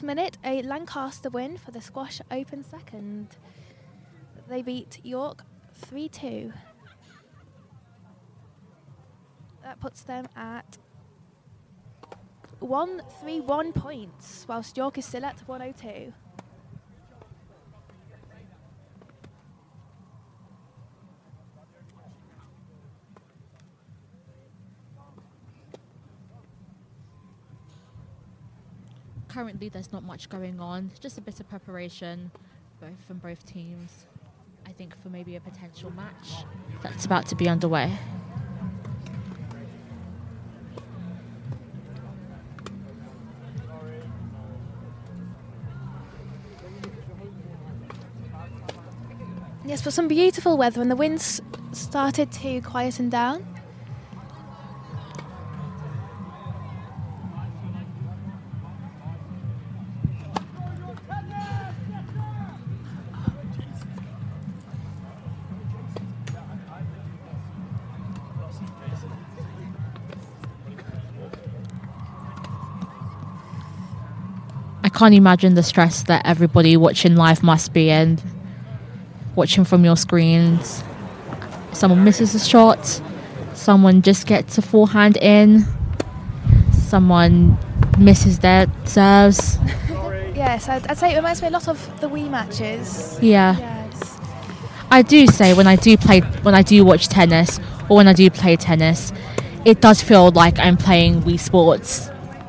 minute, a Lancaster win for the Squash Open second. They beat York 3-2. That puts them at 131 points, whilst York is still at 102. Currently, there's not much going on, just a bit of preparation from both teams. I think for maybe a potential match that's about to be underway. Yes, but some beautiful weather and the winds started to quieten down. I can't imagine the stress that everybody watching live must be in. Watching from your screens. Someone misses a shot. Someone just gets a forehand in. Someone misses their serves. Yes, I'd say it reminds me a lot of the Wii matches. Yeah. Yes. I do say when I do watch tennis or when I do play tennis, it does feel like I'm playing Wii Sports.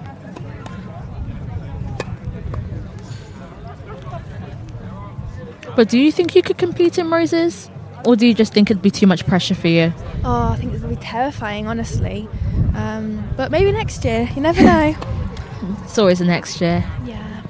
But do you think you could compete in Roses? Or do you just think it'd be too much pressure for you? Oh, I think it would be terrifying, honestly. But maybe next year. You never know. It's always the next year.